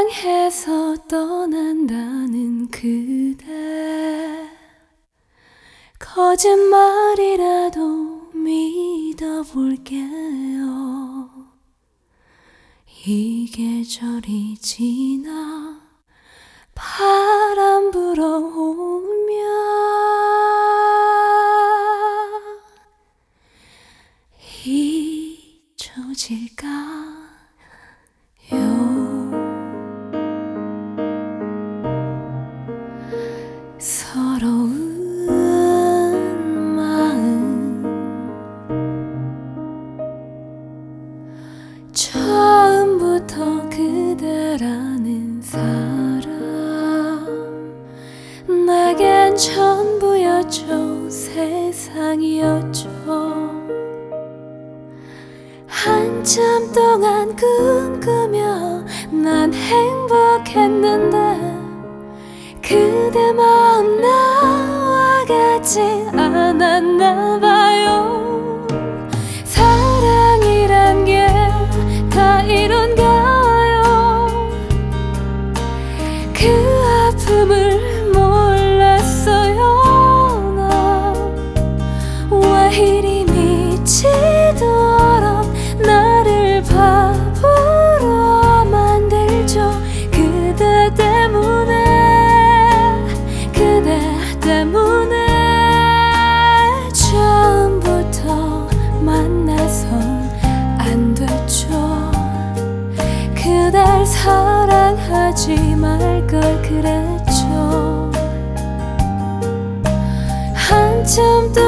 사랑해서 떠난다는 그대, 거짓말이라도 믿어볼게요. 이 계절이 지나 바람 불어오면 잊혀질까요? 서러운 마음, 처음부터 그대라는 사람 내겐 전부였죠. 세상이었죠. 한참 동안 꿈꾸며 난 행복했는데 그대 마음 나와 같지 않았나 봐요. 사랑이란 게 다 이런가요? 그 아픔을 몰랐어요. 나 왜 이리 미치도록 나를 바보로 만들죠. 그대 때문에, 그대 때문에 처음부터 만나선 안 됐죠. 그댈 사랑하지 말 걸 그랬죠. 한참 동안